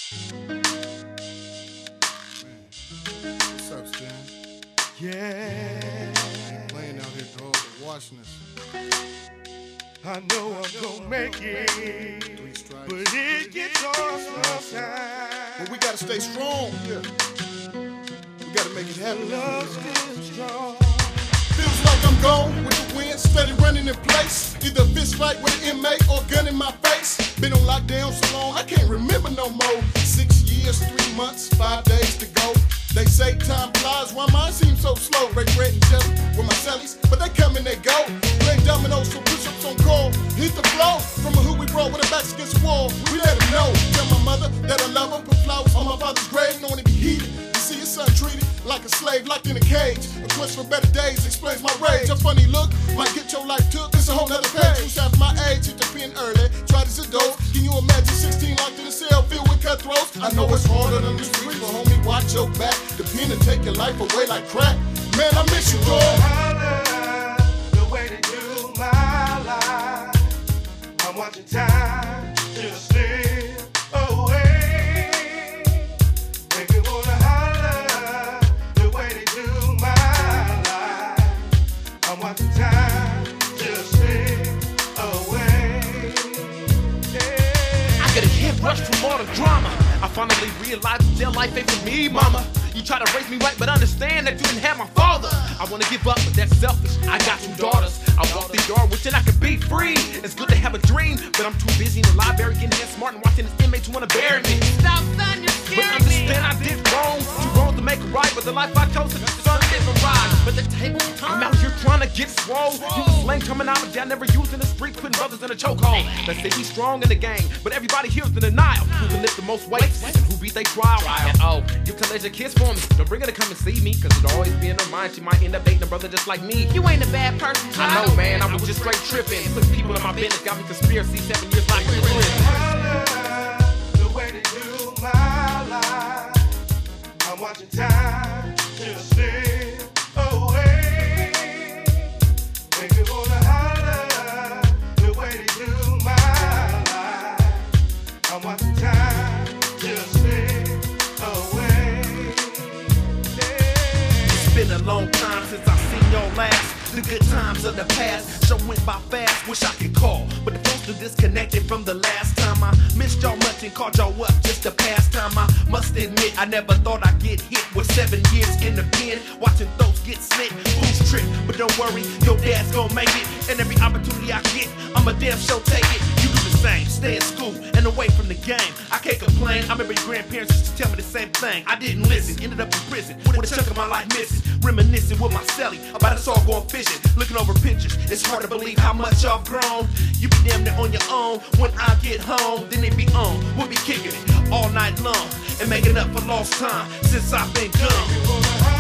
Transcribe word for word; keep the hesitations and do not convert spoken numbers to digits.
What's up, Stan? Yeah. Playing out here, dog, watching us. I know I'm gonna make it, Three strikes. but it gets hard sometimes. But we gotta stay strong. Yeah. We gotta make it happen. Love still strong. Feels like I'm gone with the wind, steady running in place. Either a fist fight with an inmate or a gun in my face. Been on lockdown so long, I can't remember no more. Six years, three months, five days to go. They say time flies, why mine seems so slow. Break bread and jelly with my cellies, but they come and they go. Play dominoes for push-ups on call. Hit the flow from a hood we roll with our backs against the wall. We let them know. Tell my mother that I love her. Put flowers on my father's grave, knowing it be heated. You see his son treated like a slave locked in a cage. A quest for better days explains my rage. A funny look might get your life took. It's a whole nother page. Who's half my age, hit the pen early. Tried as a dope. Can you imagine sixteen locked in a cell filled with cutthroats? I know it's harder than the streets, but homie, watch your back. The pen and take your life away like crack. Man, I miss you, dog. The way to do my life. I'm watching time just slip away. Make me wanna holler. The way to do my life. I'm watching time just slip away. Yeah. I get a hit rush from all the drama. I finally realized that their life ain't for me, mama. You try to raise me right, but understand that you didn't have my father. I wanna give up, but that's selfish. I got two daughters. I walk the yard, wishing I could be free. It's good to have a dream, but I'm too busy in the library getting head smart and watching these inmates who wanna bury me. Stop, son, you're scaring me. But understand I did wrong. Too wrong to make it right, but the life I chose is just a different ride. But the table turned. I'm out here trying to get swole. You the slang coming out of jail, never used in the street, putting brothers in a chokehold. Let's say he's strong in the game, but everybody here's in denial. Who can lift the most weights and who beat they trial? And oh, you can let your kids for me. Don't bring her to come and see me, cause it'll always be in her mind she might end up dating a brother just like me. You ain't a bad person, I know, man, I was just straight tripping. Putting people in my business, got me conspiracy, seven years like prison. The way to do my life. I'm watching time just slip away. Make me wanna holler. The way to do my life. I'm watching time just slip away. Yeah. It's been a long time since I seen your last. The good times of the past sure went by fast. Wish I could call, but the phones are disconnected from the last time I missed y'all much and called y'all up just to pass time. I must admit I never thought I'd get hit with seven years in the pen, watching those get slit. Who's trick? But don't worry, your dad's gonna make it. And every opportunity I get, I'ma damn sure take it. You do the same, stay in school and away from the game. I can't complain. I remember your grandparents used to tell me the same thing. I didn't listen, ended up in prison with a chunk of my life missing. Reminiscing with my celly about us all going fishing, looking over pictures. It's hard to believe how much I've grown. You be damn near on your own. When I get home, then it be on. We'll be kicking it all night long and making up for lost time since I've been gone.